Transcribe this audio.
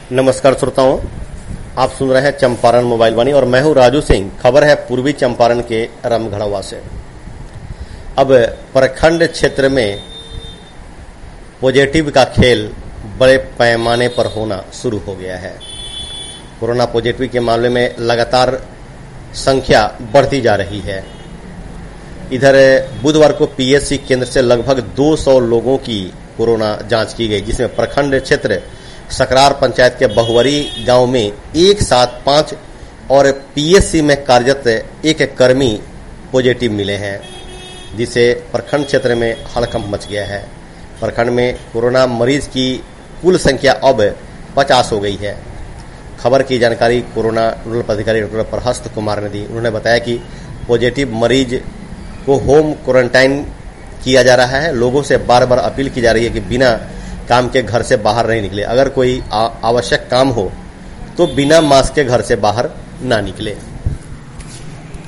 नमस्कार श्रोताओं, आप सुन रहे हैं चंपारण मोबाइल वाणी और मैं हूं राजू सिंह। खबर है पूर्वी चंपारण के रामगढ़वा से। अब प्रखंड क्षेत्र में पॉजिटिव का खेल बड़े पैमाने पर होना शुरू हो गया है। कोरोना पॉजिटिव के मामले में लगातार संख्या बढ़ती जा रही है। इधर बुधवार को पीएचसी केंद्र से लगभग 200 लोगों की कोरोना जांच की गई, जिसमें प्रखंड क्षेत्र सकरार पंचायत के बहुवरी गांव में एक साथ 5 और पीएचसी में कार्यरत एक कर्मी पॉजिटिव मिले हैं, जिससे प्रखंड क्षेत्र में हड़कंप मच गया है। प्रखंड में कोरोना मरीज की कुल संख्या अब 50 हो गई है। खबर की जानकारी कोरोना नोडल पदाधिकारी डॉक्टर प्रहस्त कुमार ने दी। उन्होंने बताया कि पॉजिटिव मरीज को होम क्वारंटाइन किया जा रहा है। लोगों से बार बार अपील की जा रही है कि बिना काम के घर से बाहर नहीं निकले। अगर कोई आवश्यक काम हो तो बिना मास्क के घर से बाहर ना निकले।